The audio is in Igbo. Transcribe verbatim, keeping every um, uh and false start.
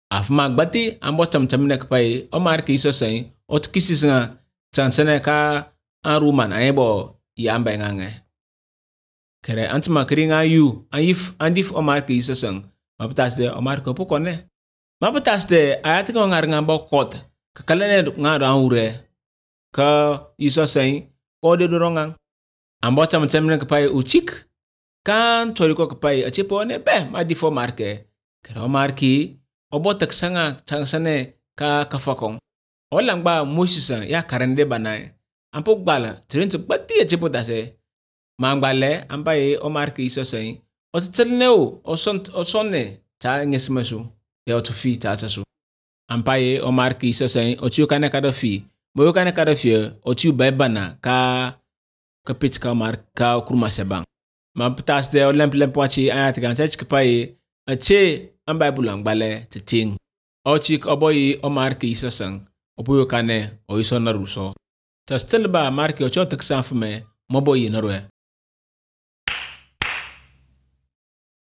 afma gbati ambo tam tam nek pai o mar ki so sai ot kisisnga chansene ka aruman ayebo yamba ngange kere antma kringa yu ayif andif o mar ki so sang mapatas de o mar ko pokone mapatas de ayat ko ngar ngamba kot ka kalene ngaro aure ka iso sai pode dorongang ambo tam tam nek pai uchik kan toriko ka pai achipo ne be ma difo marke kere o marki obo taksanga changsane ka kafakong olang ba musisa ya karende banai ampo gbala trin to gbati achipo dase mangbale ampai o marki iso sai o tselneo o son o sonne ta ngesmasu ya o fi ta tasu ampai o marki iso sai o tiu kana kada fi mo kana kada fi o tiu bana ka kapit ka mar ka kurma sebang ma patas de o lemp lemp wachi ayat gan sach kpai ache ambai bulang bale teting o chik oboyi o marki iso sang opuyo kane o iso naruso ta stelba marki o chotek sanfme moboyi narwe